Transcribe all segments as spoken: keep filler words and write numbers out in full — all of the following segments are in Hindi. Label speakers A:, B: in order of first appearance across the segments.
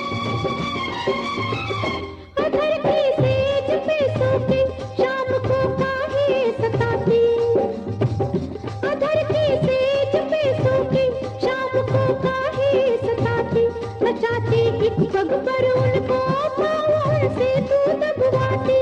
A: अधर की सेज पे सोती शाम को काहे सताती, अधर की सेज पे सोती शाम को काहे सताती, नचाती एक पग पर उनको पाँव से तू दबवाती,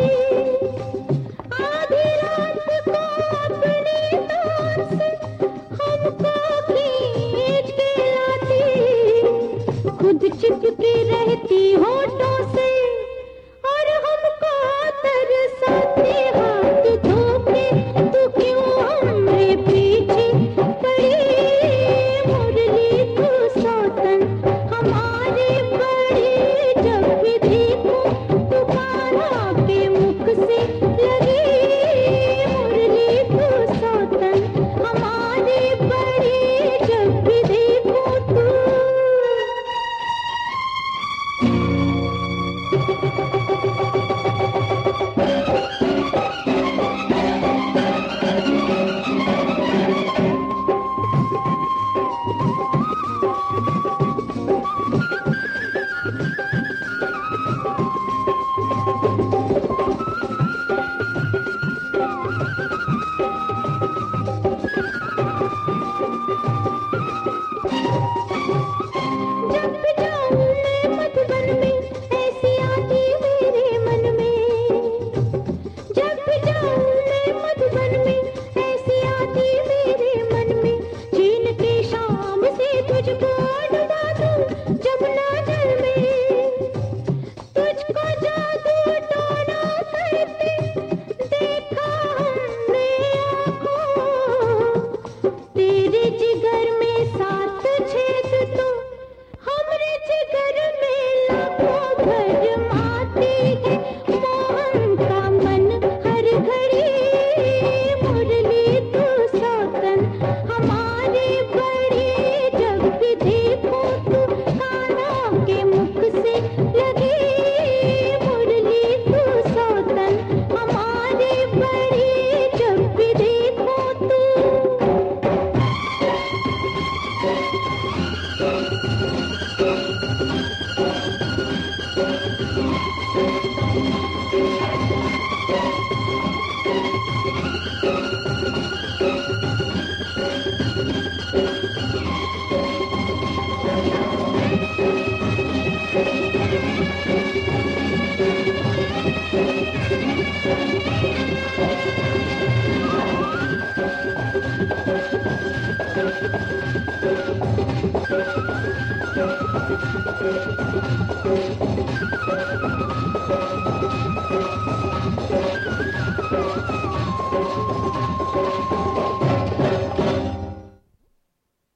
A: आधी रात को अपनी तान से हमको खींच के लाती, खुद चिपकी रहती होठों से और हमको तरसाती, हाथ धोके तू क्यों हमरे पीछे पड़ी, मुरली तू सौतन हमारी बड़ी, जब भी देखो तू कान्हा के मुख से लगी, मुरली तू सौतन हमारी बड़ी, जब भी देखो तू। जब भी जाऊं मैं मधुबन में ऐसी आती मेरे मन में, जब भी जाऊं मैं मधुबन में ऐसी आती मेरे मन में, चीन की शाम से तुझको डुबा दूं जमुना जल में, तुझको जादू टोना करते देखा हमने आँखों, तेरे जिगर में सात छेद तो हमरे जिगर में लाखों भरमाती है, मोहन का मन हर घड़ी, मुरली तू सौतन हमारी बड़ी, जब भी देखो तू कान्हा के मुख से लगी, मुरली तू सौतन हमारी बड़ी, जब भी देखो तू।